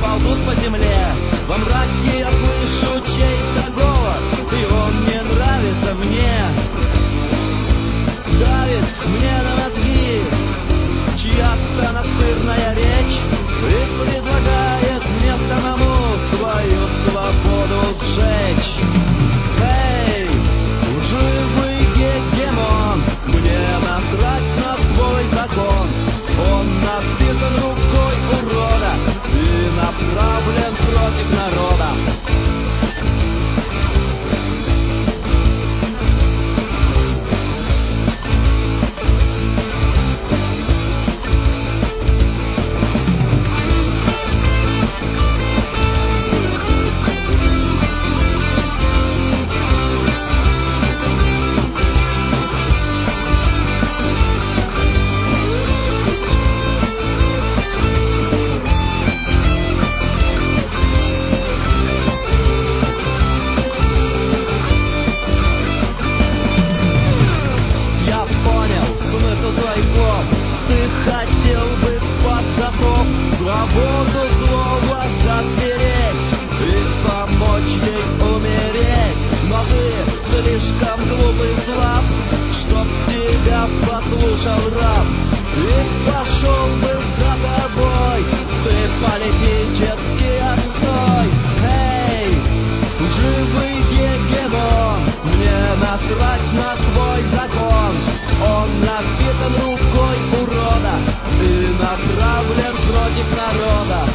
ползут по земле. Во мраке я слышу чей-то голос, и он не нравится мне. Давит мне на мозги чья-то настырная речь и предлагает мне самому свою свободу сжечь. Эй, лживый гегемон, мне насрать на твой закон. Он написан рукой урода и направлен против народа. Ты хотел бы под капот свободу слова запереть и помочь ей умереть. Но ты слишком глуп и слаб, чтоб тебя послушал раб. И пошел бы за тобой ты политический отстой. Эй, лживый гегемон, мне насрать на твой закон. Он напитан рукой урода и направлен против народа.